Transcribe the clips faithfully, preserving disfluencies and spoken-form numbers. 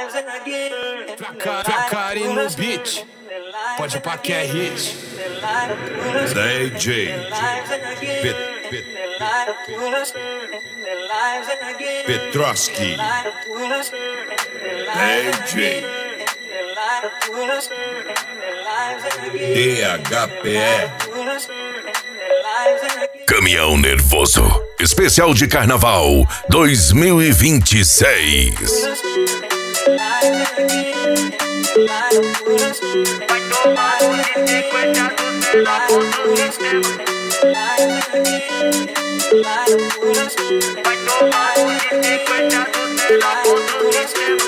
Tracari no beat, pode pá que é hit. D J Petroski, D J D H P E. Caminhão Nervoso, especial de Carnaval dois mil e vinte e seis. Vai tomar um de sequência do menor contra o sistema. Vai tomar um de sequência do menor contra o sistema.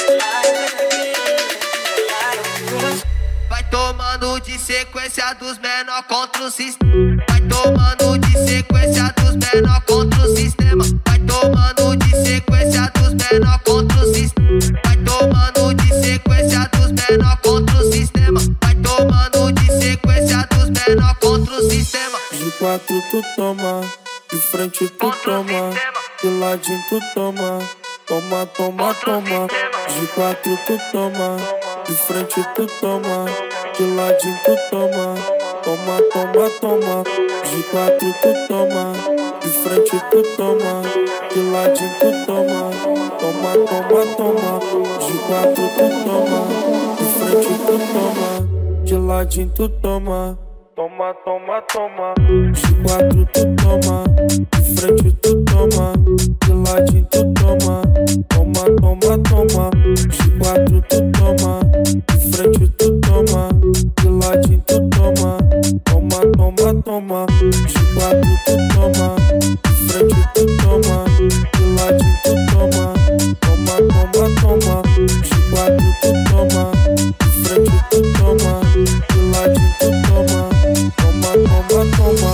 Vai tomando de sequência dos menor contra o sistema. Vai tomando de sequência dos menor contra o sistema. Vai tomando de sequência dos menor contra o sistema. Vai tomando de sequência dos menor contra o sistema. Vai tomando de sequência dos menor contra o sistema. De quatro tu toma, de frente tu toma, de ladinho tu toma, toma, toma, toma. De quatro tu toma, de frente tu toma, de ladinho tu toma, toma, toma, toma. De quatro tu toma, de frente tu toma, de ladinho tu toma, toma, toma, toma. De quatro tu toma, de frente tu toma, de ladinho tu toma, toma, toma, toma. De quatro tu toma, de frente tu toma, de ladinho tu toma, toma, toma, toma. De quatro tu toma, de frente tu toma, de ladinho tu toma, toma, toma, toma. De quatro tu toma, de frente tu toma, de ladinho tu toma, toma, toma, toma. De quatro tu toma, de frente tu toma, de ladinho tu toma, toma, toma, toma.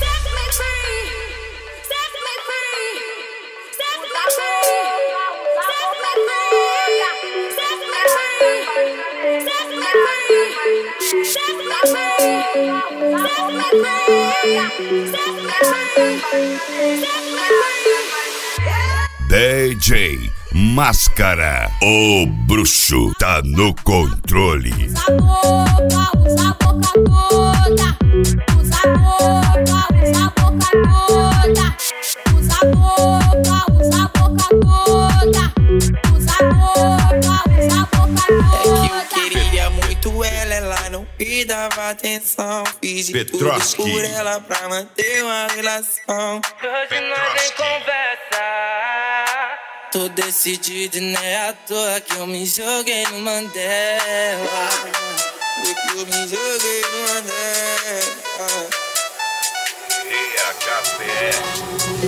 D J Máscara, o bruxo tá no controle. Usa a boca, usa a boca toda. Usa a boca, usa a boca toda. Usa a boca, usa a boca toda. Usa a boca, usa a boca toda. É que eu queria muito ela, ela não me dava atenção. Fiz de tudo por ela pra manter uma relação. Hoje nós nem conversa. Tô decidido e não é à toa que eu me joguei no Mandela. Foi que eu me joguei no Mandela. D H P E.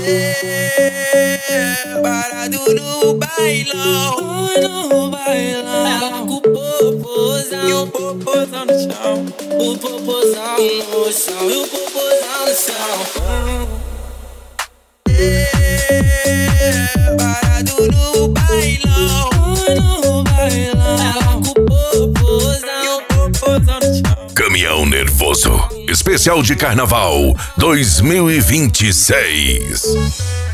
É, parado no bailão, no bailão. Ela com o popozão, e o popozão no chão. O popozão no chão, e o popozão no chão. É, parado no bailão, no bailão. Ela com o popozão, e o popozão no chão. Caminhão Nervoso, especial de Carnaval dois mil e vinte e seis.